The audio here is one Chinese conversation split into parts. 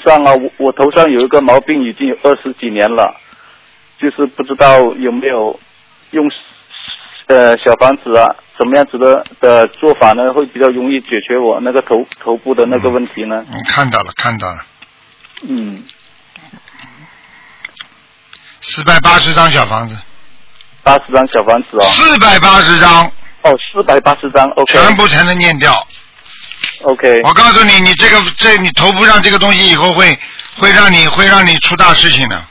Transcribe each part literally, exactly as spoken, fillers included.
上啊，我我头上有一个毛病已经有二十几年了，就是不知道有没有用呃小房子啊，怎么样子的的做法呢，会比较容易解决我那个头头部的那个问题呢？ 嗯，看到了，看到了。 嗯。 四百八十张小房子。 八十张小房子哦。 四百八十张。 哦，四百八十张 ，OK。 全部才能念掉。 OK。 我告诉你，你这个这你头部上这个东西以后会会让你会让你出大事情的。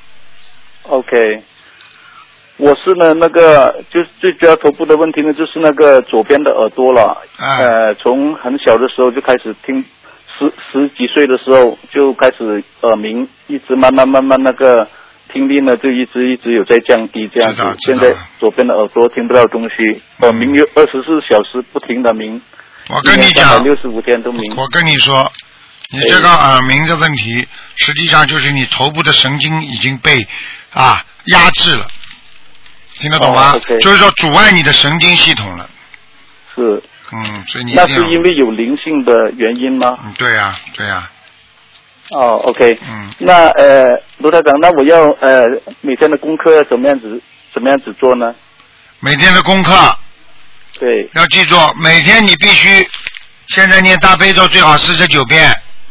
OK。我是呢，那个就是最主要头部的问题呢，就是那个左边的耳朵了。 啊、 呃，从很小的时候就开始听，十十几岁的时候就开始耳鸣，一直慢慢慢慢那个听力呢就一直一直有在降低这样子。现在左边的耳朵听不到东西，耳鸣有二十四小时不停的鸣。 我跟你讲， 六十五天都鸣。 我跟你说，你这个耳鸣的问题，实际上就是你头部的神经已经被啊压制了。听得懂吗？ oh, okay. 就是说阻碍你的神经系统了。 是。 嗯，所以你那是因为有灵性的原因吗？ 嗯，对呀、啊，对呀、啊。 哦 ，OK。 嗯。 那呃，卢台长，那我要呃每天的功课要怎么样子怎么样子做呢？ 每天的功课。 对。 要记住，每天你必须现在念大悲咒最好四十九遍。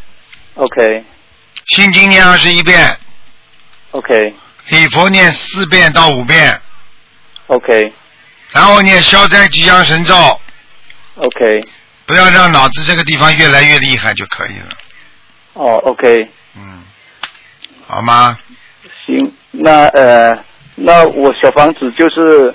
OK。 心经念二十一遍。 OK。 礼佛念四遍到五遍 ，OK， 然后念消灾吉祥神咒 ，OK， 不要让脑子这个地方越来越厉害就可以了。 哦 ，OK， 嗯，好吗？ 行，那呃，那我小房子就是，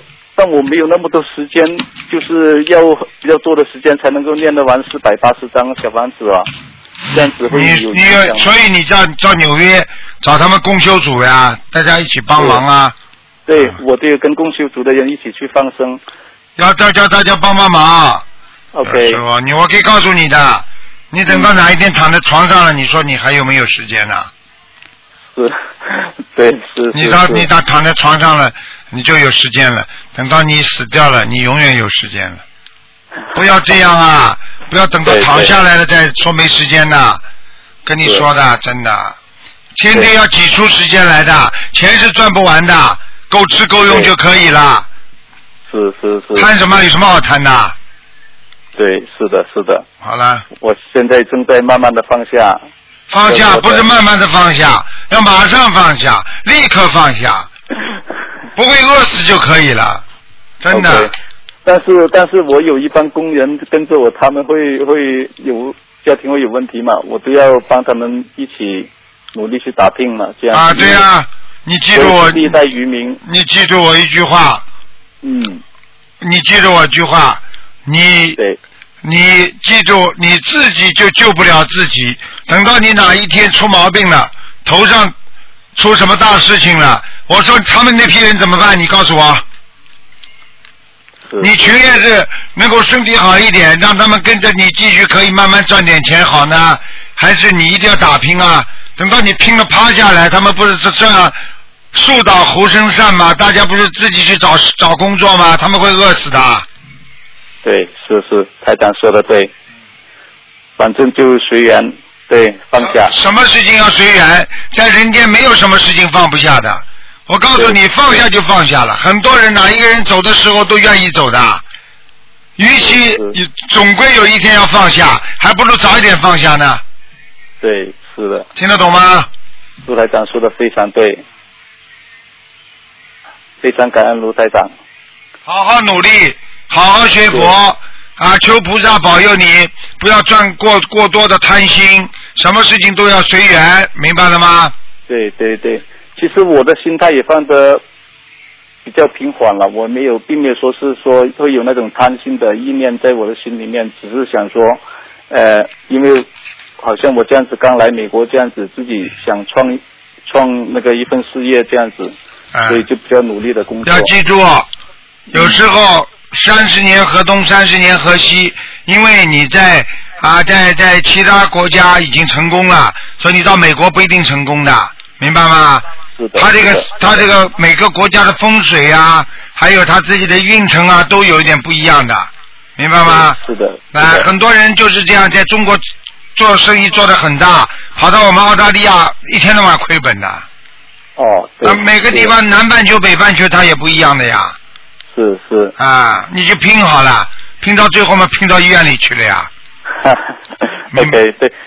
但我没有那么多时间，就是要比较多的时间才能够念得完四百八十张小房子啊。这样子会有你你所以你到到纽约找他们共修组呀，大家一起帮忙啊。 对，对我就跟共修组的人一起去放生。 要叫叫大家帮帮忙。 OK。 是吧？你我可以告诉你的，你等到哪一天躺在床上了，你说你还有没有时间呢？ 是，对是。 你到你到躺在床上了，你就有时间了。等到你死掉了，你永远有时间了。不要这样啊！不要等到躺下来了再说没时间的，跟你说的真的，天天要挤出时间来的，钱是赚不完的，够吃够用就可以了。 是是是。 贪什么？有什么好贪的？ 对，是的，是的。 好了。 我现在正在慢慢的放下。 放下不是慢慢的放下，要马上放下，立刻放下，不会饿死就可以了，真的。 Okay. 但是，但是我有一帮工人跟着我，他们会会有家庭会有问题嘛，我都要帮他们一起努力去打拼嘛，这样。啊， 对呀、啊，你记住我， 历代渔民。 你记住我一句话。 嗯。 你记住我一句话，你。 对。 你记住，你自己就救不了自己，等到你哪一天出毛病了，头上出什么大事情了，我说他们那批人怎么办？你告诉我。你情愿是能够身体好一点，让他们跟着你继续可以慢慢赚点钱好呢，还是你一定要打拼啊？等到你拼了趴下来，他们不是这样树倒猢狲散吗？大家不是自己去找找工作吗？他们会饿死的。 对，是是，台长说的对，反正就随缘，对，放下。 什么事情要随缘？在人间没有什么事情放不下的。我告诉你，放下就放下了。很多人哪一个人走的时候都愿意走的，与其总归有一天要放下，还不如早一点放下呢。 对，是的。 听得懂吗？ 卢台长说的非常对，非常感恩卢台长。 好好努力，好好学佛啊！求菩萨保佑你，不要赚过过多的贪心，什么事情都要随缘，明白了吗？ 对对对。其实我的心态也放得比较平缓了，我没有，并没有说是说会有那种贪心的意念在我的心里面，只是想说，呃，因为好像我这样子刚来美国这样子，自己想创创那个一份事业这样子， 嗯、 所以就比较努力的工作。 要记住，有时候三十年河东，三十年河西，因为你在啊在在其他国家已经成功了，所以你到美国不一定成功的，明白吗？他这个他这个每个国家的风水啊，还有他自己的运程啊，都有一点不一样的，明白吗？ 是的。 啊，很多人就是这样，在中国做生意做得很大，跑到我们澳大利亚一天到晚亏本的。 哦，对。 啊，每个地方南半球北半球它也不一样的呀。 是是。 啊，你就拼好了，拼到最后嘛，拼到医院里去了呀。 OK， 对，